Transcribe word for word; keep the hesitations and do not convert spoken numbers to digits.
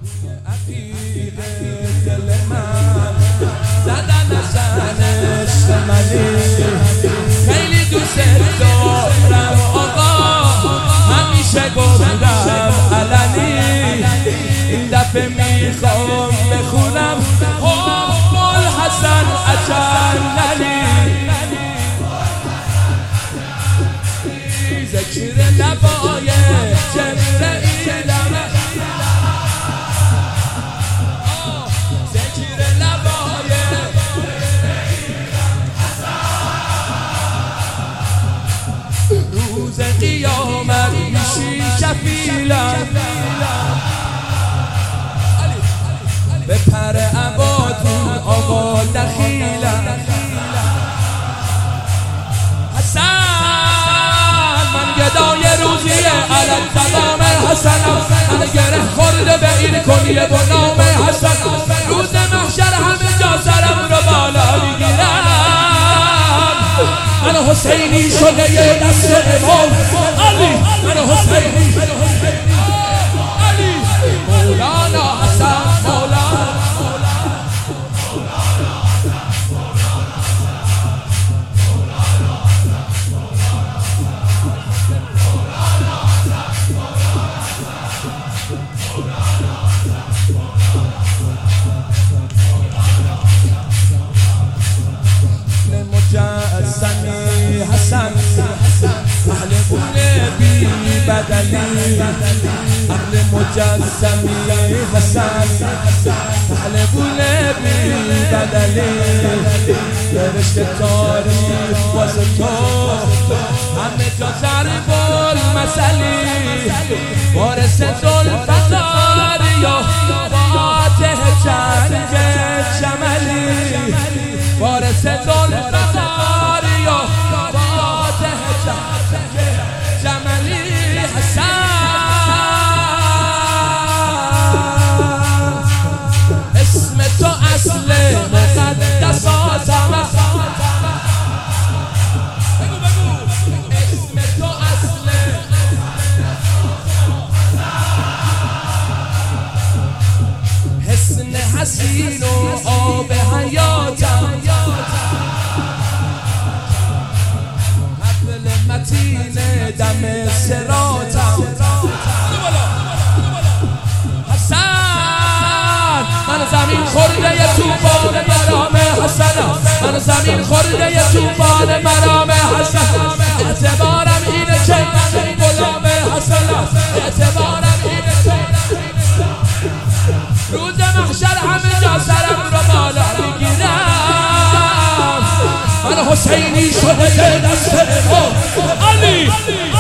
دل من زدن زنش منی خیلی دوست دارم آقا همیشه گفتم علنی این دفعه میخوام بخونم حب الحسن اجللی ذکر لبای جبرئیلم ذکر لبای روز قیامت میشی کفیلم به پر عباتون آقا دخیلم حسن من گدای روزیه علم تمام حسنم من گره خورده به این کنیه با نام حسن روز محشر همه جا سرم رو بالا میگیرم من حسینی شده یه دست امام علی من حسینی علی مولانا حسن مولانا مجسمی حسن اهل بونه بی بدلی اهل مجسمی حسن اهل بونه بی بدلی فرشت تاریخ باز تو همه جا ضرب المثلی وارث ذوالفقار یا فاتح جنگ جملی وارث ذوالفقار یا فاتح جنگ جملی حسن اسم تو اصل مقدساتم بگو بگو اسم تو اصل حسن حسین و آب حیاتم حبل متین دم صراطم حسن من زمین خورده توفان مرام حسنم من زمین خورده توفان مرام حسن اعتبارم اینه که من غلام حسنم اعتبارم اینه که روز محشر همه جا سرم رو بالا میگیرم من حسینی شده دست امام علی